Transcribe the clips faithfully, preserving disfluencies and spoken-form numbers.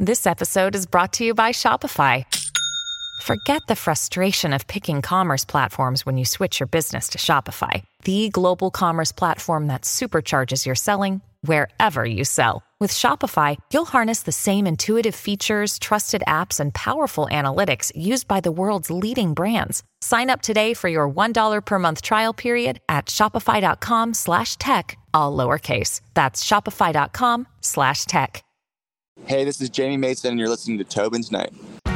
This episode is brought to you by Shopify. Forget the frustration of picking commerce platforms when you switch your business to Shopify, the global commerce platform that supercharges your selling wherever you sell. With Shopify, you'll harness the same intuitive features, trusted apps, and powerful analytics used by the world's leading brands. Sign up today for your one dollar per month trial period at shopify.com slash tech, all lowercase. That's shopify.com slash tech. Hey, this is Jamie Mason, and you're listening to Tobin's Night.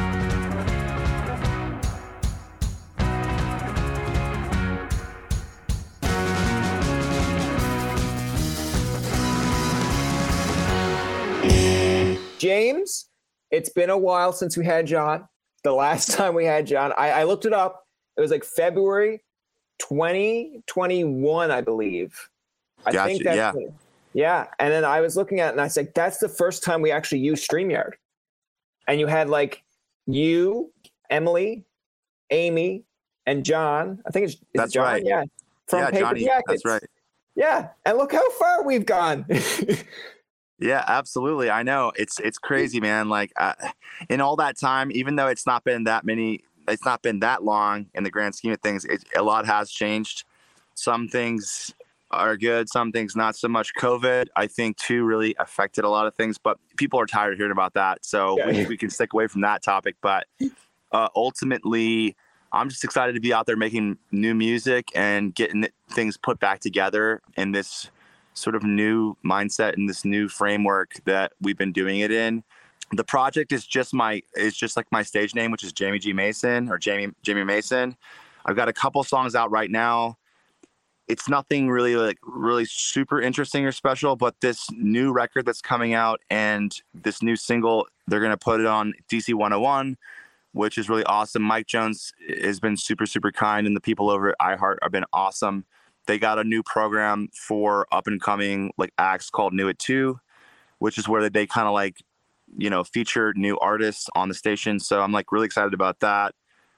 James, it's been a while since we had John. The last time we had John, I, I looked it up. It was like February twenty twenty-one, I believe. I gotcha, think that's yeah. it. Yeah. And then I was looking at it and I said, that's the first time we actually used StreamYard. And you had like you, Emily, Amy, and John. I think it's, it's that's John. Right. Yeah. From yeah, Paper Johnny, Jackets. That's right. Yeah. And look how far we've gone. Yeah, absolutely. I know it's, it's crazy, man. Like uh, in all that time, even though it's not been that many, it's not been that long in the grand scheme of things, it, a lot has changed. Some things are good, some things not so much. COVID, I think, too, really affected a lot of things, but people are tired of hearing about that. So yeah. we, we can stick away from that topic. But uh, ultimately, I'm just excited to be out there making new music and getting things put back together in this sort of new mindset and this new framework that we've been doing it in. The project is just my, is just like my stage name, which is Jamie G. Mason or Jamie, Jamie Mason. I've got a couple songs out right now. It's nothing really like really super interesting or special, but this new record that's coming out and this new single, they're going to put it on D C one oh one, which is really awesome. Mike Jones has been super, super kind, and the people over at iHeart have been awesome. They got a new program for up and coming like acts called New It Too, which is where they, they kind of like, you know, feature new artists on the station. So I'm like really excited about that.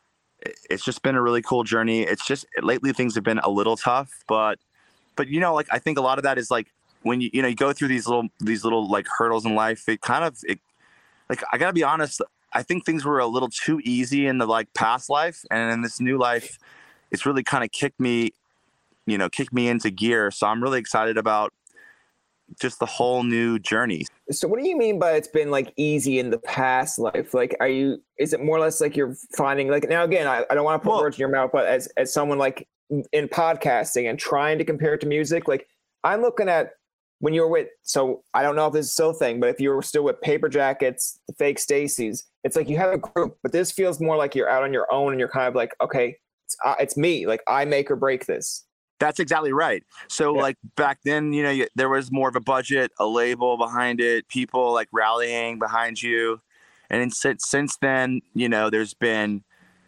It's just been a really cool journey. It's just lately things have been a little tough, but, but, you know, like, I think a lot of that is like when you, you know, you go through these little, these little like hurdles in life, it kind of, it, like, I gotta be honest. I think things were a little too easy in the like past life. And in this new life, it's really kind of kicked me, you know, kicked me into gear. So I'm really excited about just the whole new journey. So what do you mean by it's been like easy in the past life? Like, are you, is it more or less like you're finding like, now again, I, I don't want to put well, words in your mouth, but as, as someone like in podcasting and trying to compare it to music, like I'm looking at when you were with, so I don't know if this is still a thing, but if you were still with Paper Jackets, the Fake Stacy's, it's like you have a group, but this feels more like you're out on your own and you're kind of like, okay, it's, uh, it's me, like I make or break this. That's exactly right. So yeah. Like back then, you know, there was more of a budget, a label behind it, people like rallying behind you. And since, since then, you know, there's been,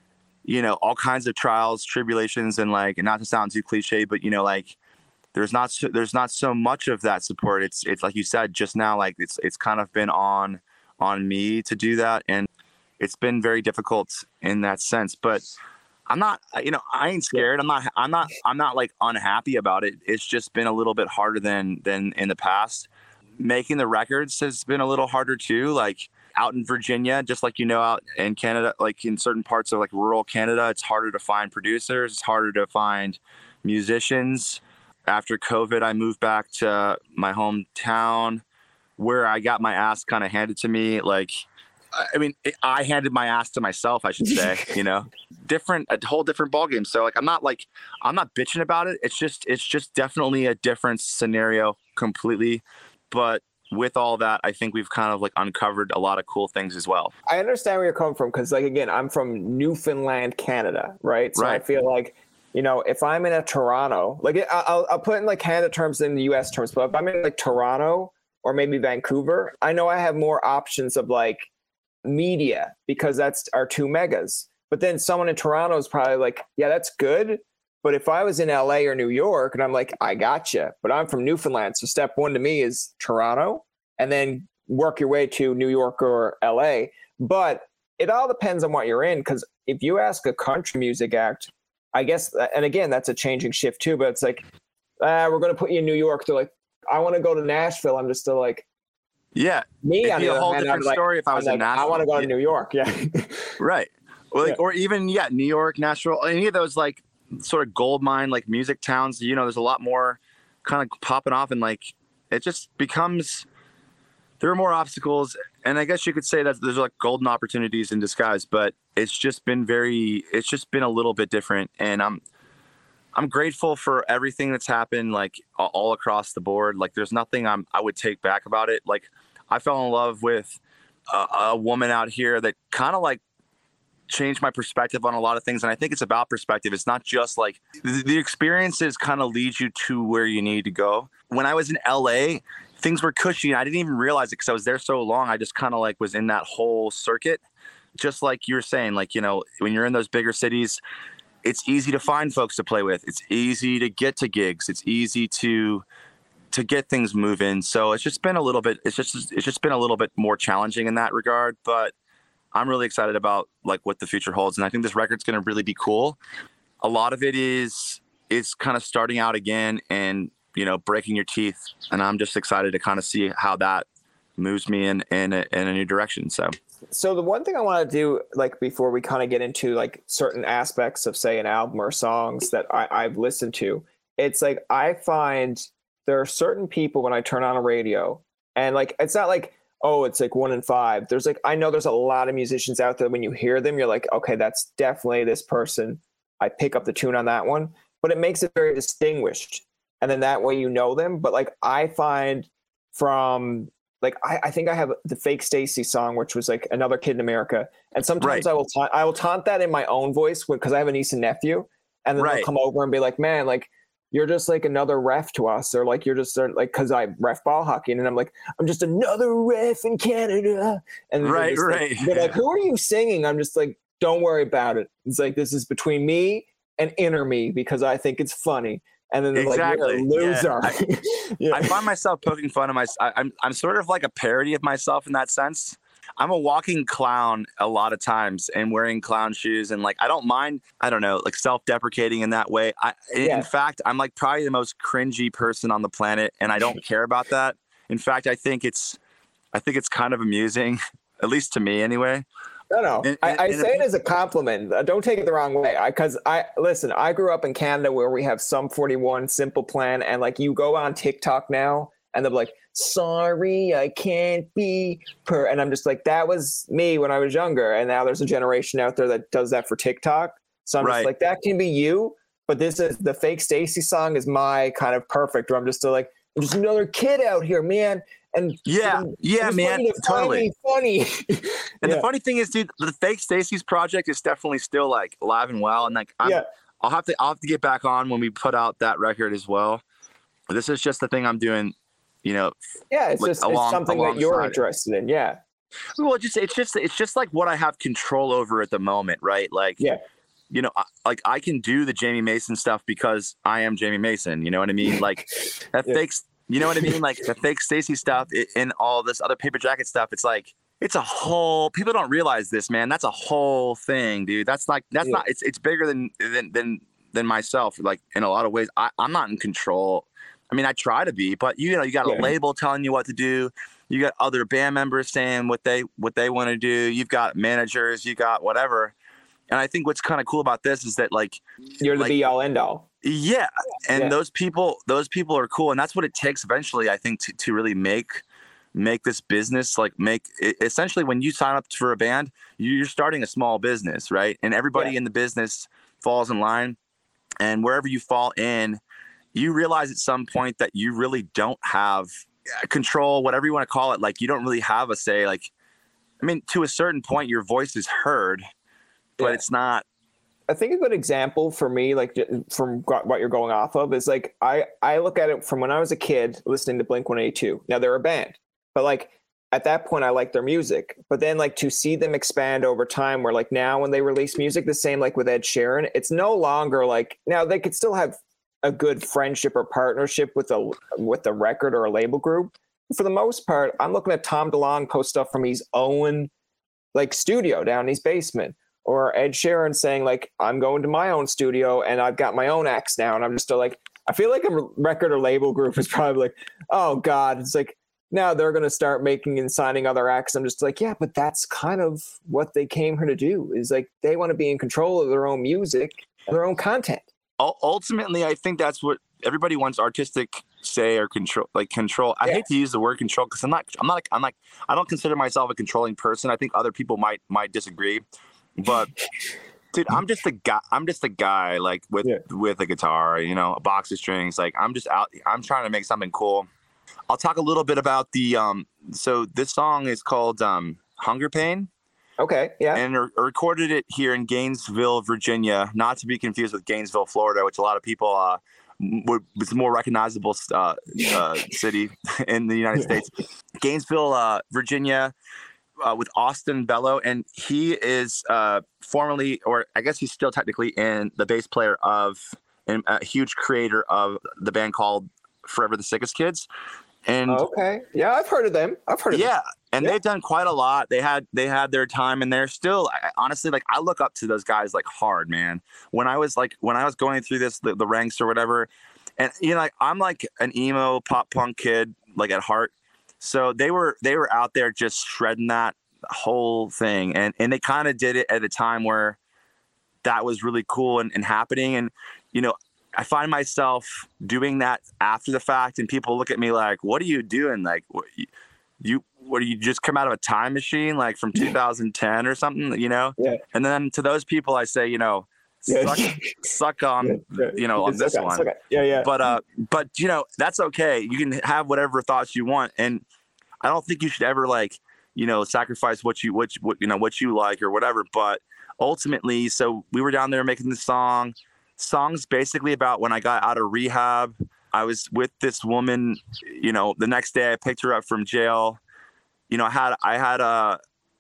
you know, all kinds of trials, tribulations, and like, and not to sound too cliche, but, you know, like there's not, so, there's not so much of that support. It's, it's like you said just now, like it's, it's kind of been on, on me to do that. And it's been very difficult in that sense, but I'm not, you know, I ain't scared. I'm not, I'm not, I'm not like unhappy about it. It's just been a little bit harder than, than in the past. Making the records has been a little harder too. Like out in Virginia, just like, you know, out in Canada, like in certain parts of like rural Canada, it's harder to find producers. It's harder to find musicians. After COVID, I moved back to my hometown where I got my ass kind of handed to me. Like, I mean, I handed my ass to myself, I should say, you know, different, a whole different ballgame. So like, I'm not like, I'm not bitching about it. It's just, it's just definitely a different scenario completely. But with all that, I think we've kind of like uncovered a lot of cool things as well. I understand where you're coming from. Cause like, again, I'm from Newfoundland, Canada. Right. So right. I feel like, you know, if I'm in a Toronto, like I'll, I'll put in like Canada terms and the U S terms, but if I'm in like Toronto or maybe Vancouver, I know I have more options of like, media because that's our two megas. But then someone in Toronto is probably like, yeah, that's good. But if I was in L A or New York and I'm like, I gotcha, but I'm from Newfoundland. So step one to me is Toronto and then work your way to New York or L A. But it all depends on what you're in. Because if you ask a country music act, I guess, and again, that's a changing shift too, but it's like, ah, we're going to put you in New York. They're like, I want to go to Nashville. I'm just still like, Yeah. Me, It'd on be the a other whole hand, different I'm like, story if I I'm was in like, Nashville. I want to go to Yeah. New York. Yeah. Right. Well, like, Yeah. or even, yeah, New York, Nashville, any of those like sort of gold mine, like music towns, you know, there's a lot more kind of popping off, and like, it just becomes, there are more obstacles. And I guess you could say that there's like golden opportunities in disguise, but it's just been very, it's just been a little bit different. And I'm, I'm grateful for everything that's happened, like all across the board. Like there's nothing I'm, I would take back about it. Like I fell in love with a, a woman out here that kind of like changed my perspective on a lot of things. And I think it's about perspective. It's not just like the, the experiences kind of lead you to where you need to go. When I was in L A, things were cushy and I didn't even realize it because I was there so long. I just kind of like was in that whole circuit. Just like you were saying, like, you know, when you're in those bigger cities, it's easy to find folks to play with. It's easy to get to gigs. It's easy to to get things moving. So it's just been a little bit, it's just it's just been a little bit more challenging in that regard. But I'm really excited about like what the future holds. And I think this record's gonna really be cool. A lot of it is is kind of starting out again and, you know, breaking your teeth. And I'm just excited to kind of see how that moves me in in a, in a new direction. So So the one thing I want to do, like before we kind of get into like certain aspects of say an album or songs that I, I've listened to, it's like I find there are certain people when I turn on a radio and like it's not like, oh, it's like one in five. There's like, I know there's a lot of musicians out there when you hear them, you're like, okay, that's definitely this person. I pick up the tune on that one, but it makes it very distinguished. And then that way you know them. But like I find from like I, I think I have the Fake Stacy song, which was like Another Kid in America. And sometimes right. I will ta- I will taunt that in my own voice because I have a niece and nephew. And then right. they'll come over and be like, man, like you're just like another ref to us. Or like you're just like, because I ref ball hockey. And I'm like, I'm just another ref in Canada. And right, they're right. Like, they're like, who are you singing? I'm just like, don't worry about it. It's like, this is between me and inner me because I think it's funny. And then they're exactly. like, you're a loser. Yeah. I, yeah. I find myself poking fun of myself. I'm I'm sort of like a parody of myself in that sense. I'm a walking clown a lot of times and wearing clown shoes and like I don't mind. I don't know, like self-deprecating in that way. I yeah. in fact, I'm like probably the most cringy person on the planet, and I don't care about that. In fact, I think it's I think it's kind of amusing, at least to me anyway. No, no. And, I, I and say it as a compliment. Uh, don't take it the wrong way. I because I listen. I grew up in Canada where we have Sum forty-one, Simple Plan, and like you go on TikTok now, and they're like, "Sorry, I can't be per." And I'm just like, that was me when I was younger, and now there's a generation out there that does that for TikTok. So I'm right. just like, that can be you, but this is the Fake Stacy song is my kind of perfect. Where I'm just still like, I'm just another kid out here, man. And yeah, and yeah, man, to totally funny. And yeah. the funny thing is, dude, the Fake Stacy's project is definitely still like alive and well. And like, I'm, yeah. I'll have to, I'll have to get back on when we put out that record as well. This is just the thing I'm doing, you know. Yeah, it's like, just along, it's something that you're interested in. Yeah. Well, it's just it's just it's just like what I have control over at the moment, right? Like, yeah. You know, I, like I can do the Jamie Mason stuff because I am Jamie Mason. You know what I mean? Like that yeah. Fake. You know what I mean? Like the Fake Stacy stuff it, and all this other Paper Jacket stuff. It's like, it's a whole, people don't realize this, man. That's a whole thing, dude. That's like, that's yeah. not, it's it's bigger than, than, than, than myself. Like in a lot of ways, I, I'm not in control. I mean, I try to be, but you know, you got a yeah. label telling you what to do. You got other band members saying what they, what they want to do. You've got managers, you got whatever. And I think what's kind of cool about this is that like, you're the like, be all end all. Yeah. And yeah. those people, those people are cool. And that's what it takes eventually, I think, to, to really make, make this business, like make it, essentially when you sign up for a band, you're starting a small business, right? And everybody yeah. in the business falls in line, and wherever you fall in, you realize at some point that you really don't have control, whatever you want to call it. Like you don't really have a say. Like, I mean, to a certain point, your voice is heard, but yeah. it's not. I think a good example for me, like from what you're going off of, is like I, I look at it from when I was a kid listening to Blink one eighty-two. Now they're a band, but like at that point I liked their music. But then like to see them expand over time, where like now when they release music, the same like with Ed Sheeran, it's no longer like, now they could still have a good friendship or partnership with a with a record or a label group. But for the most part, I'm looking at Tom DeLonge post stuff from his own like studio down in his basement. Or Ed Sheeran saying like, I'm going to my own studio and I've got my own acts now. And I'm just still like, I feel like a record or label group is probably like, oh God, it's like, now they're going to start making and signing other acts. I'm just like, yeah, but that's kind of what they came here to do, is like they want to be in control of their own music and their own content. Ultimately, I think that's what everybody wants: artistic say or control, like control. I yeah. hate to use the word control because I'm not, I'm not, I'm like, I don't consider myself a controlling person. I think other people might, might disagree, but dude, I'm just a guy. I'm just a guy like with, yeah. with a guitar, you know, a box of strings. Like I'm just out, I'm trying to make something cool. I'll talk a little bit about the, um, so this song is called, um, Hunger Pain. Okay. Yeah. And I recorded it here in Gainesville, Virginia, not to be confused with Gainesville, Florida, which a lot of people, uh, would, it's a more recognizable, uh, uh, city in the United States. Gainesville, uh, Virginia, uh, with Austin Bello. And he is, uh, formerly, or I guess he's still technically in the bass player of, and a huge creator of the band called Forever the Sickest Kids. And okay, yeah, I've heard of them. I've heard of yeah, them. and yeah. they've done quite a lot. They had they had their time, and they're still I, honestly like I look up to those guys like hard, man. When I was like when I was going through this the, the ranks or whatever, and you know like I'm like an emo pop punk kid like at heart. So they were they were out there just shredding that whole thing, and and they kind of did it at a time where that was really cool and, and happening, and you know. I find myself doing that after the fact, and people look at me like, "What are you doing? Like, what, you, what do you just come out of a time machine, like from two thousand ten or something?" You know? Yeah. And then to those people, I say, you know, yeah. suck, suck on, yeah. Yeah. you know, on this okay. one. Okay. Yeah, yeah. But, uh, but you know, that's okay. You can have whatever thoughts you want, and I don't think you should ever like, you know, sacrifice what you, what, what you know, what you like or whatever. But ultimately, so we were down there making the song. Song's basically about when I got out of rehab. I was with this woman, you know, the next day I picked her up from jail. You know, I had, I had a,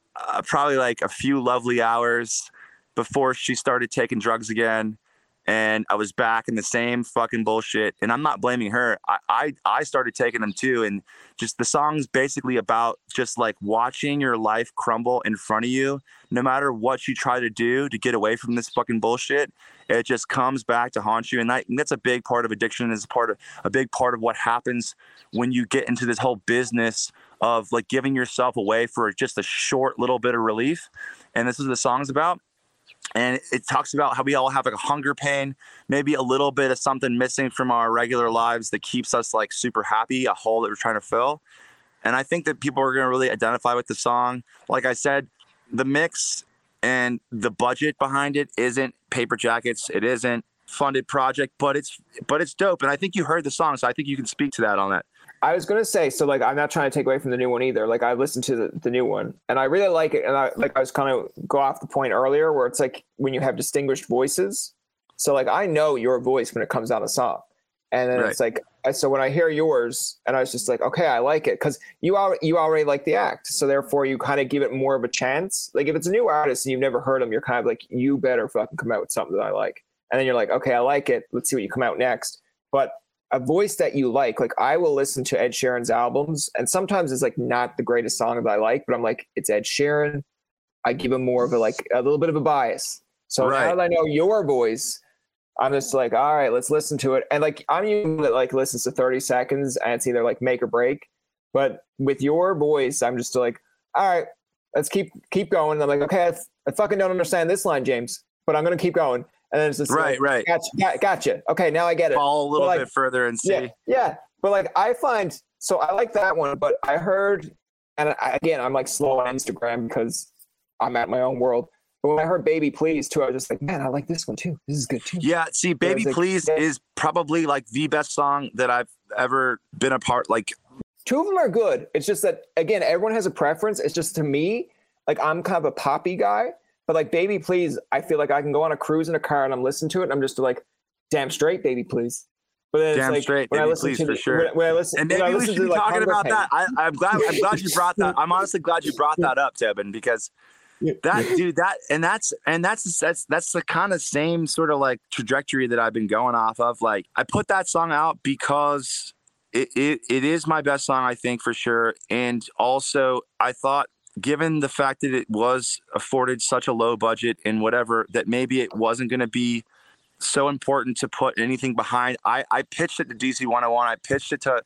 a probably like a few lovely hours before she started taking drugs again. And I was back in the same fucking bullshit. And I'm not blaming her. I, I, I started taking them too. And just the song's basically about just like watching your life crumble in front of you. No matter what you try to do to get away from this fucking bullshit, it just comes back to haunt you. And, that, and that's a big part of addiction, is part of a big part of what happens when you get into this whole business of like giving yourself away for just a short little bit of relief. And this is what the song's about. And it talks about how we all have like a hunger pain, maybe a little bit of something missing from our regular lives that keeps us like super happy, a hole that we're trying to fill. And I think that people are going to really identify with the song. Like I said, the mix and the budget behind it isn't Paper Jackets. It isn't funded project, but it's, but it's dope. And I think you heard the song, so I think you can speak to that on that. I was going to say, so like, I'm not trying to take away from the new one either. Like I listened to the, the new one and I really like it. And I, like, I was kind of go off the point earlier where it's like when you have distinguished voices. So like, I know your voice when it comes out of song. And then right. It's like, so when I hear yours and I was just like, okay, I like it. Cause you already, you already like the act. So therefore you kind of give it more of a chance. Like if it's a new artist and you've never heard them, you're kind of like, you better fucking come out with something that I like. And then you're like, okay, I like it. Let's see what you come out next. But a voice that you like, like I will listen to Ed Sheeran's albums and sometimes it's like not the greatest song that I like, but I'm like, it's Ed Sheeran. I give him more of a, like a little bit of a bias. So right. Now that I know your voice, I'm just like, all right, let's listen to it. And like, I'm usually like listens to thirty seconds and it's either like make or break, but with your voice, I'm just like, all right, let's keep, keep going. And I'm like, okay, I, f- I fucking don't understand this line, James, but I'm going to keep going. And then it's just right, like, right. Gotcha, gotcha. Okay, now I get it. Fall a little like, bit further and see. Yeah, yeah, but like I find, so I like that one, but I heard, and I, again, I'm like slow on Instagram because I'm at my own world. But when I heard Baby Please too, I was just like, man, I like this one too. This is good too. Yeah, see, Baby like, Please yeah. is probably like the best song that I've ever been a part. Like, two of them are good. It's just that again, everyone has a preference. It's just to me, like I'm kind of a poppy guy. But like Baby Please, I feel like I can go on a cruise in a car and I'm listening to it and I'm just like, damn straight, Baby Please. But then damn it's like, straight, when Baby I listen Please to for the, sure. When, when I listen, and maybe I we listen should to be like talking about Pain. that. I, I'm glad. I'm glad you brought that. I'm honestly glad you brought that up, Tevin, because that dude, that and that's and that's that's that's the kind of same sort of like trajectory that I've been going off of. Like I put that song out because it it, it is my best song, I think, for sure, and also I thought, given the fact that it was afforded such a low budget and whatever, that maybe it wasn't going to be so important to put anything behind. I, I pitched it to D C one oh one. I pitched it to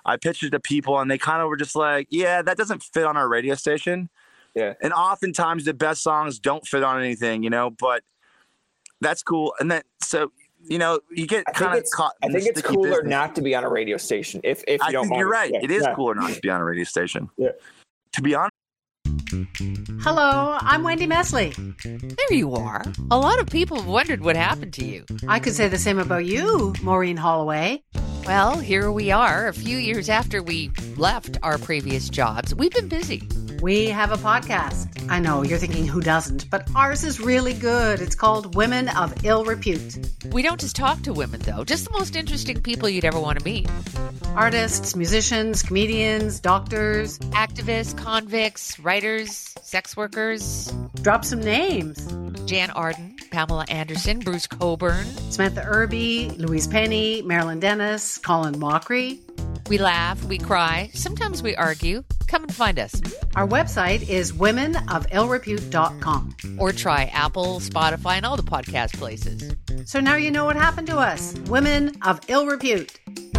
I pitched it to people and they kind of were just like, yeah, that doesn't fit on our radio station. Yeah. And oftentimes the best songs don't fit on anything, you know, but that's cool. And then, so, you know, you get kind of caught. I think it's cooler business. Not to be on a radio station. If, if you I don't think mind you're right. Yeah. It is yeah. cooler not to be on a radio station. Yeah. To be honest. Hello, I'm Wendy Mesley. There you are. A lot of people have wondered what happened to you. I could say the same about you, Maureen Holloway. Well, here we are, a few years after we left our previous jobs. We've been busy. We have a podcast. I know, you're thinking who doesn't, but ours is really good. It's called Women of Ill Repute. We don't just talk to women, though. Just the most interesting people you'd ever want to meet. Artists, musicians, comedians, doctors, activists, convicts, writers, sex workers. Drop some names. Jan Arden, Pamela Anderson, Bruce Coburn, Samantha Irby, Louise Penny, Marilyn Dennis, Colin Mockery. We laugh, we cry, sometimes we argue. Come and find us. Our website is women of ill repute dot com. Or try Apple, Spotify, and all the podcast places. So now you know what happened to us. Women of Ill Repute.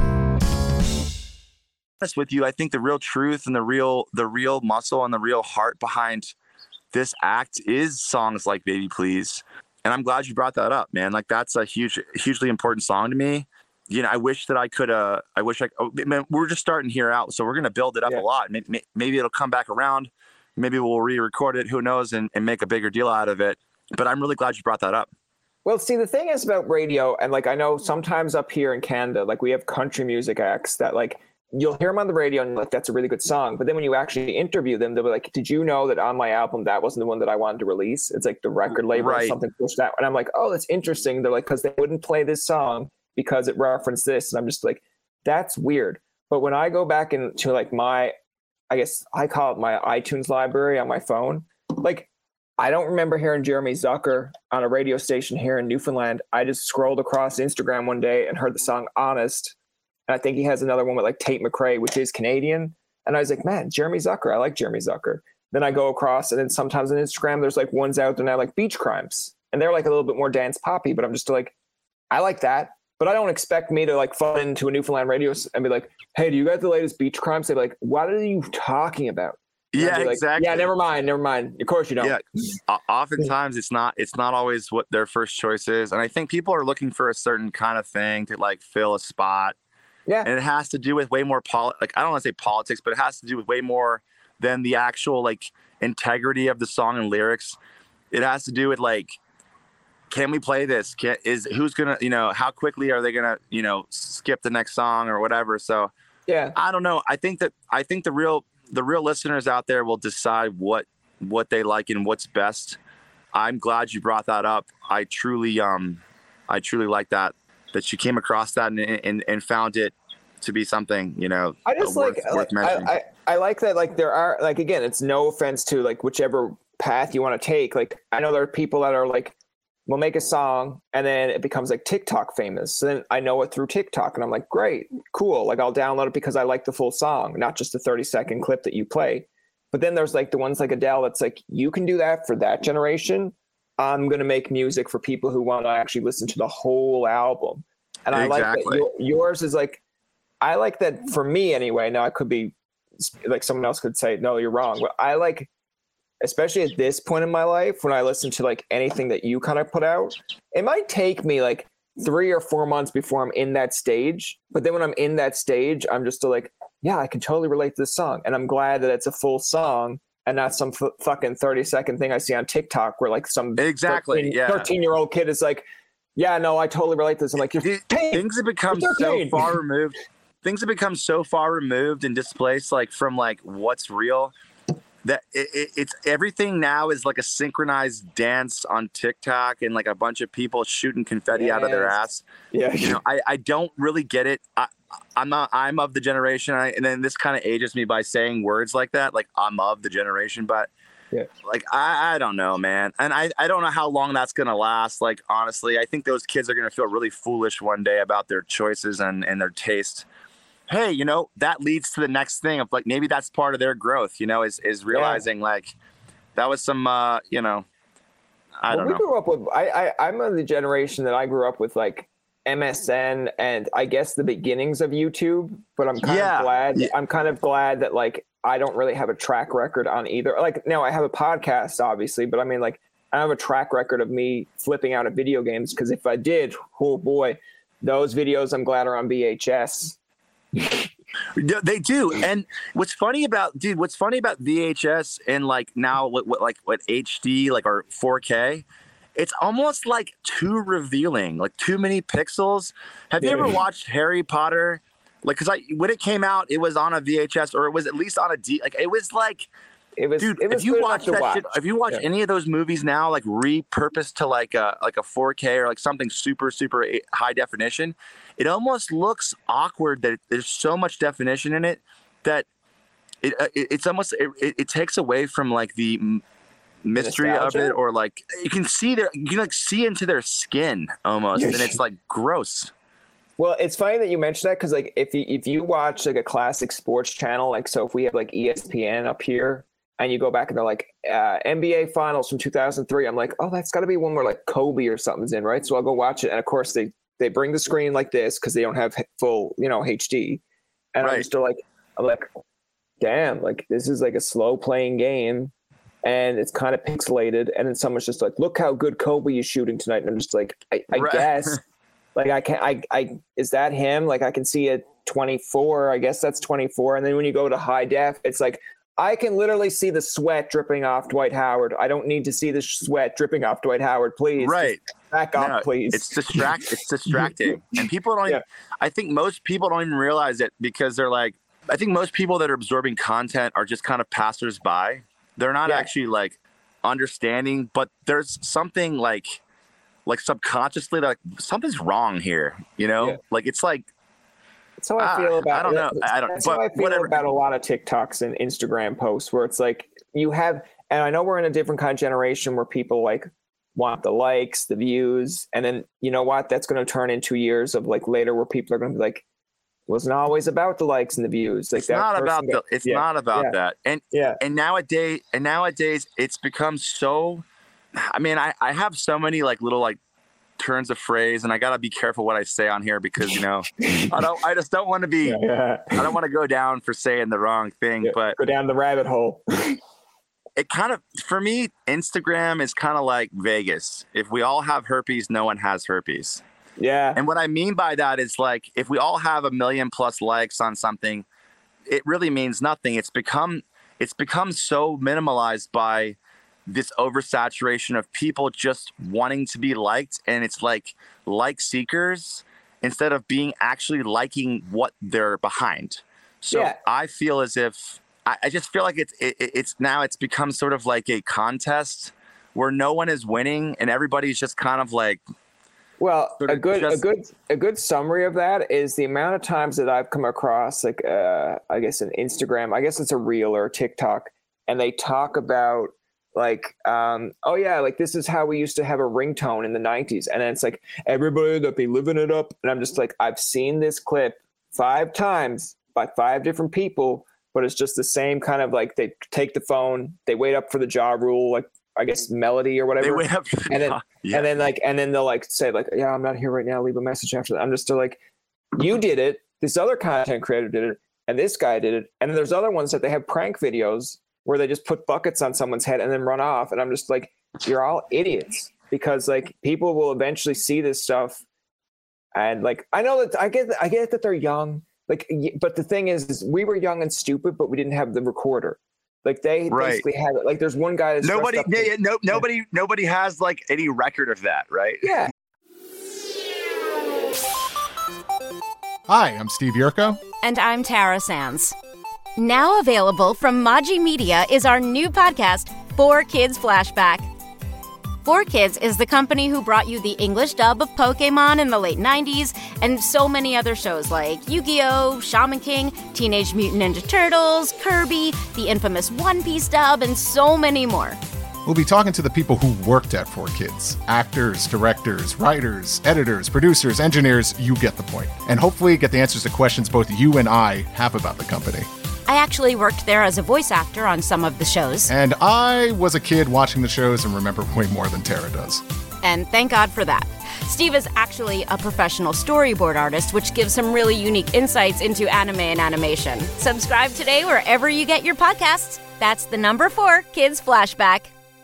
With you, I think the real truth and the real the real muscle and the real heart behind this act is songs like Baby Please. And I'm glad you brought that up, man. Like, that's a huge, hugely important song to me. You know, I wish that I could, uh, I wish I, oh, man, we're just starting here out. So we're going to build it up yeah. a lot. Maybe, maybe it'll come back around. Maybe we'll re-record it. Who knows? And, and make a bigger deal out of it. But I'm really glad you brought that up. Well, see, the thing is about radio, and like, I know sometimes up here in Canada, like we have country music acts that like, you'll hear them on the radio and like, that's a really good song. But then when you actually interview them, they'll be like, did you know that on my album, that wasn't the one that I wanted to release? It's like the record label right. or something pushed that. And I'm like, oh, that's interesting. They're like, because they wouldn't play this song because it referenced this. And I'm just like, that's weird. But when I go back into like my, I guess I call it my iTunes library on my phone, like I don't remember hearing Jeremy Zucker on a radio station here in Newfoundland. I just scrolled across Instagram one day and heard the song Honest. And I think he has another one with like Tate McRae, which is Canadian. And I was like, man, Jeremy Zucker. I like Jeremy Zucker. Then I go across, and then sometimes on Instagram, there's like ones out there now like Beach Crimes. And they're like a little bit more dance poppy, but I'm just like, I like that. But I don't expect me to like fall into a Newfoundland radio and be like, hey, do you got the latest Beach Crimes? They're like, what are you talking about? And yeah, like, exactly. Yeah, never mind, never mind. Of course you don't. Yeah, oftentimes it's not it's not always what their first choice is. And I think people are looking for a certain kind of thing to like fill a spot. Yeah. And it has to do with way more, poli- like, I don't want to say politics, but it has to do with way more than the actual, like, integrity of the song and lyrics. It has to do with, like, can we play this? Can, is who's going to, you know, how quickly are they going to, you know, skip the next song or whatever? So, yeah, I don't know. I think that, I think the real, the real listeners out there will decide what, what they like and what's best. I'm glad you brought that up. I truly, um, I truly like that. That you came across that and, and and found it to be something, you know, I just worth, like, worth like I, I, I like that, like there are, like, again, it's no offense to like whichever path you want to take. Like, I know there are people that are like, we'll make a song and then it becomes like TikTok famous. So then I know it through TikTok and I'm like, great, cool. Like I'll download it because I like the full song, not just the thirty second clip that you play. But then there's like the ones like Adele that's like, you can do that for that generation. I'm going to make music for people who want to actually listen to the whole album. And I exactly. like that your, yours is like, I like that for me anyway. Now I could be like, someone else could say, no, you're wrong. But I like, especially at this point in my life, when I listen to like anything that you kind of put out, it might take me like three or four months before I'm in that stage. But then when I'm in that stage, I'm just still like, yeah, I can totally relate to this song. And I'm glad that it's a full song. And not some f- fucking thirty second thing I see on TikTok where like some exactly thirteen, yeah. thirteen year old kid is like, yeah, no, I totally relate to this. I'm like, you're things have become so far removed. Things have become so far removed and displaced like from like what's real that it, it, it's everything now is like a synchronized dance on TikTok and like a bunch of people shooting confetti yes. out of their ass. Yeah. You know, I, I don't really get it. I, I'm not, I'm of the generation. I, and then this kind of ages me by saying words like that. Like I'm of the generation, but yeah, like, I, I don't know, man. And I, I don't know how long that's going to last. Like, honestly, I think those kids are going to feel really foolish one day about their choices and, and their taste. Hey, you know, that leads to the next thing of like, maybe that's part of their growth, you know, is, is realizing yeah. like that was some, uh, you know, I well, don't we know. grew up with, I, I, I'm of the generation that I grew up with like M S N and I guess the beginnings of YouTube, but I'm kind yeah. of glad yeah. I'm kind of glad that like I don't really have a track record on either. Like, no, I have a podcast obviously, but I mean like I have a track record of me flipping out at video games, because if I did, oh boy, those videos I'm glad are on V H S. They do. And what's funny about, dude, what's funny about V H S and like now what, what like what H D, like or four K, it's almost like too revealing, like too many pixels. Have you ever watched Harry Potter? Like, cause I, when it came out, it was on a V H S, or it was at least on a D, like it was like, It was, dude, it was if you watch that watch. shit, if you watch yeah. any of those movies now, like repurposed to like a like a four K or like something super super high definition, it almost looks awkward that it, there's so much definition in it that it, it it's almost it, it takes away from like the mystery Nostalgia? of it, or like you can see their you can like see into their skin almost, and it's like gross. Well, it's funny that you mentioned that, because like if you if you watch like a classic sports channel, like so if we have like E S P N up here, and you go back and they're like uh, N B A Finals from two thousand three, I'm like, oh, that's got to be one where like Kobe or something's in, right? So I'll go watch it, and of course they they bring the screen like this because they don't have full, you know, H D, and right. I'm just like, I'm like, damn, like this is like a slow playing game, and it's kind of pixelated, and then someone's just like, look how good Kobe is shooting tonight, and I'm just like, I, I right. guess, like I can, I, I is that him? Like I can see a twenty-four, I guess that's twenty-four, and then when you go to high def, it's like, I can literally see the sweat dripping off Dwight Howard. I don't need to see the sweat dripping off Dwight Howard. Please, right? Just back off, no, please. It's distract. It's distracting, and people don't. Even, yeah. I think most people don't even realize it, because they're like, I think most people that are absorbing content are just kind of passersby. They're not yeah. actually like understanding, but there's something like, like subconsciously, like something's wrong here. You know, yeah. like it's like. That's how I feel about. I don't know. I don't. That's but how I feel whatever. about a lot of TikToks and Instagram posts, where it's like you have, and I know we're in a different kind of generation where people like want the likes, the views, and then you know what? That's going to turn into years of like later where people are going to be like, it wasn't always about the likes and the views. Like it's not about the. It's yeah, not about yeah, that. And yeah. And nowadays, and nowadays, it's become so. I mean, I I have so many like little like. turns of phrase, and I gotta be careful what I say on here, because you know I don't I just don't want to be yeah, yeah. I don't want to go down for saying the wrong thing, yeah, but go down the rabbit hole. It kind of, for me, Instagram is kind of like Vegas. If we all have herpes, no one has herpes. Yeah. And what I mean by that is like, if we all have a million plus likes on something, it really means nothing. It's become it's become so minimalized by this oversaturation of people just wanting to be liked, and it's like like seekers instead of being actually liking what they're behind. So yeah. I feel as if I, I just feel like it's it, it's now it's become sort of like a contest where no one is winning and everybody's just kind of like. Well, a good just, a good a good summary of that is the amount of times that I've come across like uh, I guess an Instagram, I guess it's a reel or a TikTok, and they talk about. Like, um, oh yeah, like this is how we used to have a ringtone in the nineties. And then it's like, everybody that be living it up. And I'm just like, I've seen this clip five times by five different people, but it's just the same kind of like, they take the phone, they wait up for the Ja Rule, like, I guess melody or whatever. They wait up for and then, yeah. and then like, and then they'll like say like, yeah, I'm not here right now. Leave a message after that. I'm just still like, you did it. This other content creator did it. And this guy did it. And then there's other ones that they have prank videos where they just put buckets on someone's head and then run off. And I'm just like, you're all idiots, because like people will eventually see this stuff. And like, I know that I get, I get that they're young, like, but the thing is, is we were young and stupid, but we didn't have the recorder. Like they right. basically had it. Like there's one guy that's nobody, up yeah, no, nobody, nobody has like any record of that. Right. Yeah. Hi, I'm Steve Yerko. And I'm Tara Sands. Now available from Maji Media is our new podcast, four Kids Flashback. four Kids is the company who brought you the English dub of Pokemon in the late nineties and so many other shows like Yu-Gi-Oh!, Shaman King, Teenage Mutant Ninja Turtles, Kirby, the infamous One Piece dub, and so many more. We'll be talking to the people who worked at four Kids. Actors, directors, writers, editors, producers, engineers, you get the point. And hopefully get the answers to questions both you and I have about the company. I actually worked there as a voice actor on some of the shows. And I was a kid watching the shows and remember way more than Tara does. And thank God for that. Steve is actually a professional storyboard artist, which gives some really unique insights into anime and animation. Subscribe today wherever you get your podcasts. That's the number four Kids Flashback.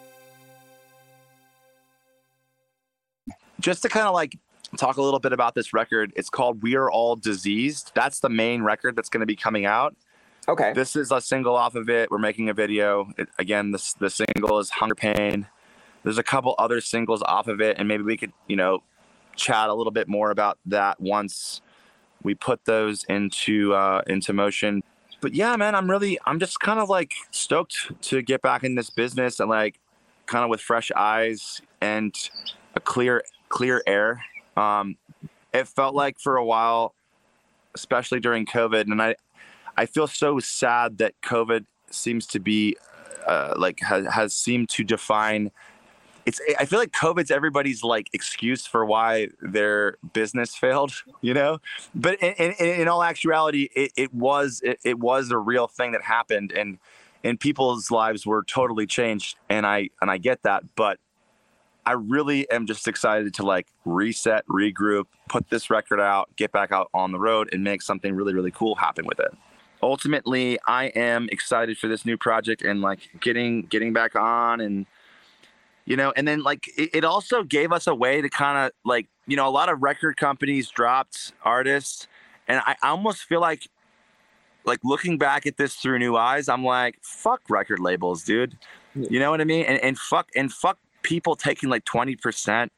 Just to kind of like talk a little bit about this record, it's called We Are All Diseased. That's the main record that's going to be coming out. Okay. This is a single off of it. We're making a video. It, again, this the single is Hunger Pain. There's a couple other singles off of it, and maybe we could, you know, chat a little bit more about that once we put those into uh, into motion. But yeah, man, I'm really, I'm just kind of like stoked to get back in this business and like kind of with fresh eyes and a clear, clear air. Um, it felt like for a while, especially during COVID, and I, I feel so sad that COVID seems to be uh, like has, has seemed to define. It's. I feel like COVID's everybody's like excuse for why their business failed, you know. But in, in, in all actuality, it, it was it, it was a real thing that happened, and and people's lives were totally changed. And I and I get that, but I really am just excited to like reset, regroup, put this record out, get back out on the road, and make something really really cool happen with it. Ultimately, I am excited for this new project and like getting getting back on and. You know, and then like it, it also gave us a way to kind of like, you know, a lot of record companies dropped artists. And I almost feel like like looking back at this through new eyes, I'm like, fuck record labels, dude. You know what I mean? And, and fuck and fuck people taking like twenty percent.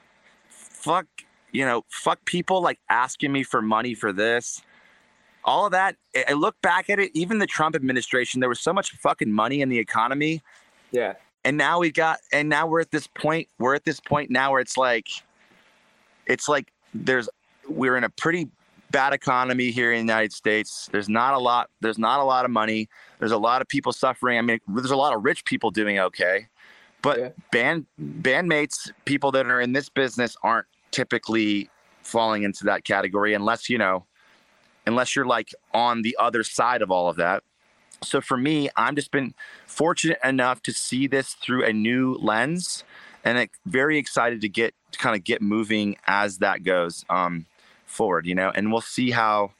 Fuck, you know, fuck people like asking me for money for this. All of that. I look back at it, even the Trump administration, there was so much fucking money in the economy. Yeah. And now we got, and now we're at this point, we're at this point now where it's like, it's like there's, we're in a pretty bad economy here in the United States. There's not a lot, there's not a lot of money. There's a lot of people suffering. I mean, there's a lot of rich people doing okay, but yeah. band, bandmates, people that are in this business aren't typically falling into that category unless, you know, unless you're like on the other side of all of that. So for me, I'm just been fortunate enough to see this through a new lens, and I'm very excited to get to kind of get moving as that goes um, forward, you know, and we'll see how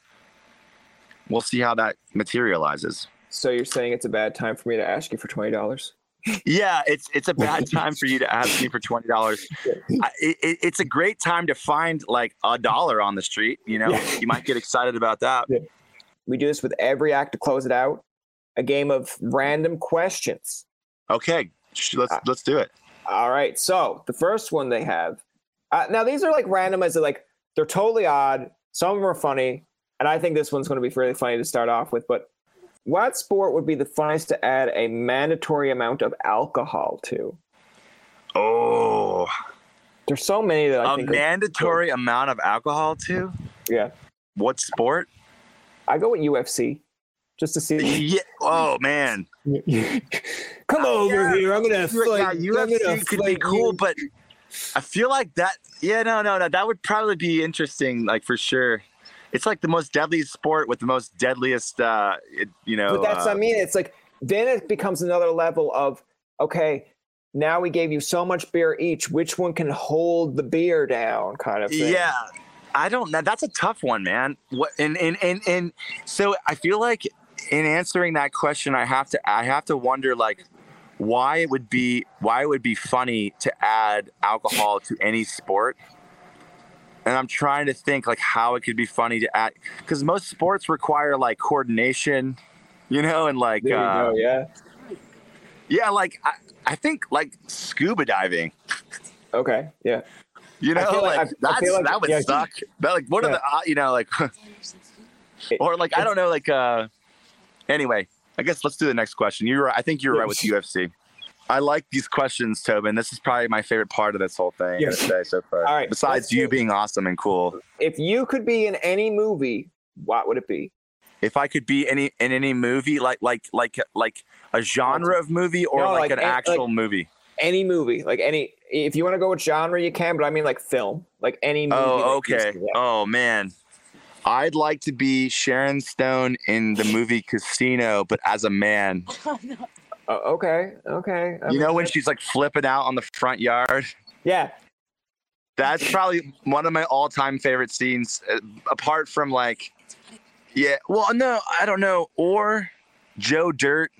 we'll see how that materializes. So you're saying it's a bad time for me to ask you for twenty dollars? Yeah, it's it's a bad time for you to ask me for twenty dollars. It, it, it's a great time to find like a dollar on the street, you know. Yeah. You might get excited about that. Yeah. We do this with every act to close it out. A game of random questions. Okay, let's uh, let's do it. All right. So the first one they have. Uh, now these are like random as they're like they're totally odd. Some of them are funny, and I think this one's going to be really funny to start off with. But what sport would be the funnest to add a mandatory amount of alcohol to? Oh, there's so many that I a think a mandatory amount of alcohol to. Yeah. What sport? I go with U F C. Just to see. Yeah. Oh man. Come over yeah. here. I'm gonna fight. Yeah, U F C gonna could be cool, you. but I feel like that. Yeah, no, no, no. That would probably be interesting. Like for sure. It's like the most deadly sport with the most deadliest. Uh, it, you know. But that's uh, what I mean. It's like then it becomes another level of okay. Now we gave you so much beer each. Which one can hold the beer down? Kind of thing. Yeah. I don't know. That's a tough one, man. What and and and and so I feel like. In answering that question, I have to I have to wonder like why it would be why it would be funny to add alcohol to any sport. And I'm trying to think like how it could be funny to add because most sports require like coordination, you know, and like there you uh, go, yeah. Yeah, like I, I think like scuba diving. Okay, yeah. You know, like, like I, that's I like, that would yeah, suck. But like what yeah. are the uh, you know like or like I don't know like uh Anyway, I guess let's do the next question. You're right. I think you're right with U F C. I like these questions, Tobin. This is probably my favorite part of this whole thing yes. today so far. All right, besides you being awesome and cool. If you could be in any movie, what would it be? If I could be any in any movie, like like like like a genre of movie or no, like, like an any, actual like movie? Any movie, like any. If you want to go with genre, you can. But I mean, like film, like any movie. Oh, okay. Oh man. I'd like to be Sharon Stone in the movie Casino, but as a man. Oh, no. uh, okay, okay. I you know when she's like flipping out on the front yard? Yeah. That's probably one of my all-time favorite scenes, uh, apart from like, yeah, well, no, I don't know. Or Joe Dirt.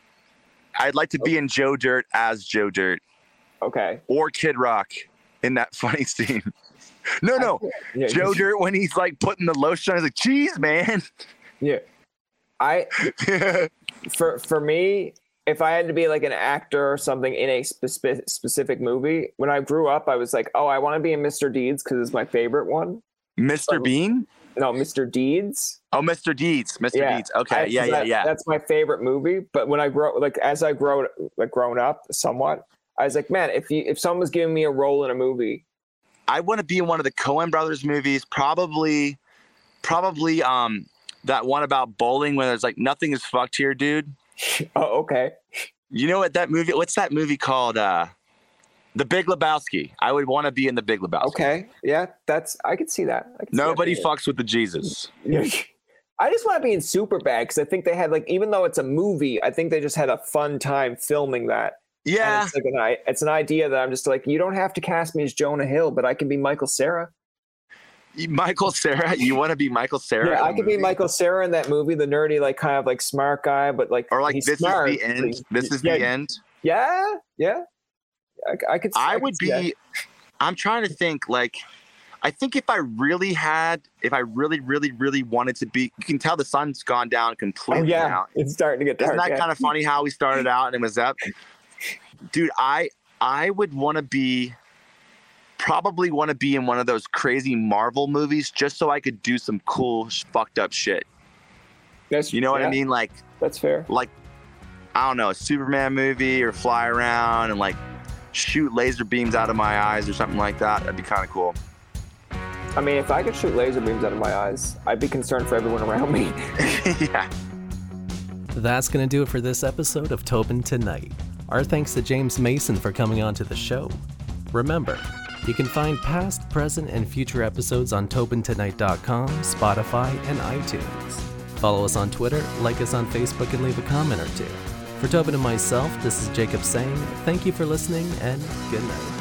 I'd like to be in Joe Dirt as Joe Dirt. Okay. Or Kid Rock in that funny scene. No, no. Yeah, Joe Dirt when he's like putting the lotion on, he's like, geez, man. Yeah. I, for, for me, if I had to be like an actor or something in a spe- specific movie, when I grew up, I was like, oh, I want to be in Mister Deeds because it's my favorite one. Mister But, Bean? No, Mister Deeds. Oh, Mister Deeds. Mister Yeah. Deeds. Okay. I, yeah, yeah, that, yeah. That's my favorite movie. But when I grow, like as I grow, like grown up somewhat, I was like, man, if you, if someone was giving me a role in a movie, I want to be in one of the Coen Brothers movies. Probably, probably um that one about bowling where there's like nothing is fucked here, dude. Oh, okay. You know what that movie? What's that movie called? Uh, The Big Lebowski. I would want to be in The Big Lebowski. Okay, yeah, that's I could see that. I could see Nobody that fucks with the Jesus. I just want to be in Superbad because I think they had like, even though it's a movie, I think they just had a fun time filming that. Yeah, and it's like an it's an idea that I'm just like, you don't have to cast me as Jonah Hill, but I can be Michael Cera. Michael Cera, you want to be Michael Cera? Yeah, I could be Michael Cera in that movie, the nerdy, like kind of like smart guy, but like or like he's this smart. is the end. This is yeah, the end. Yeah, yeah. I, I could. I, I would could see be. that. I'm trying to think. Like, I think if I really had, if I really, really, really wanted to be, you can tell the sun's gone down completely. Oh, yeah, now. it's starting to get dark. Isn't that yeah. kind of funny how we started out and it was up? Dude, I I would want to be. Probably want to be in one of those crazy Marvel movies just so I could do some cool fucked up shit. That's, you know what yeah, I mean? Like that's fair. Like, I don't know, a Superman movie or fly around and like shoot laser beams out of my eyes or something like that. That'd be kind of cool. I mean, if I could shoot laser beams out of my eyes, I'd be concerned for everyone around me. Yeah. That's going to do it for this episode of Tobin Tonight. Our thanks to James Mason for coming on to the show. Remember, you can find past, present, and future episodes on Tobin Tonight dot com, Spotify, and iTunes. Follow us on Twitter, like us on Facebook, and leave a comment or two. For Tobin and myself, this is Jacob saying thank you for listening and good night.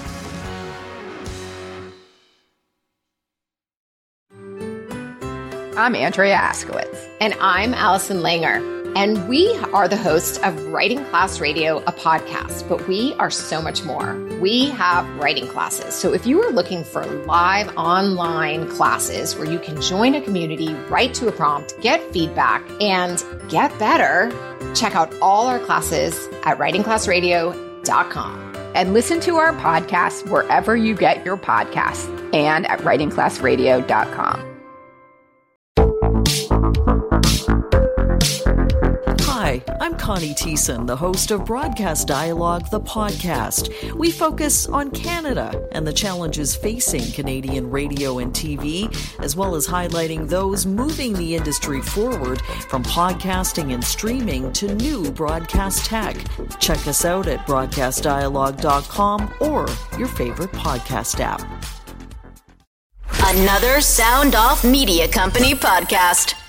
I'm Andrea Askowitz. And I'm Allison Langer. And we are the hosts of Writing Class Radio, a podcast, but we are so much more. We have writing classes. So if you are looking for live online classes where you can join a community, write to a prompt, get feedback, and get better, check out all our classes at writing class radio dot com. And listen to our podcast wherever you get your podcasts and at writing class radio dot com. Hi, I'm Connie Thiessen, the host of Broadcast Dialogue, the podcast. We focus on Canada and the challenges facing Canadian radio and T V, as well as highlighting those moving the industry forward from podcasting and streaming to new broadcast tech. Check us out at broadcast dialogue dot com or your favorite podcast app. Another Sound Off Media Company podcast.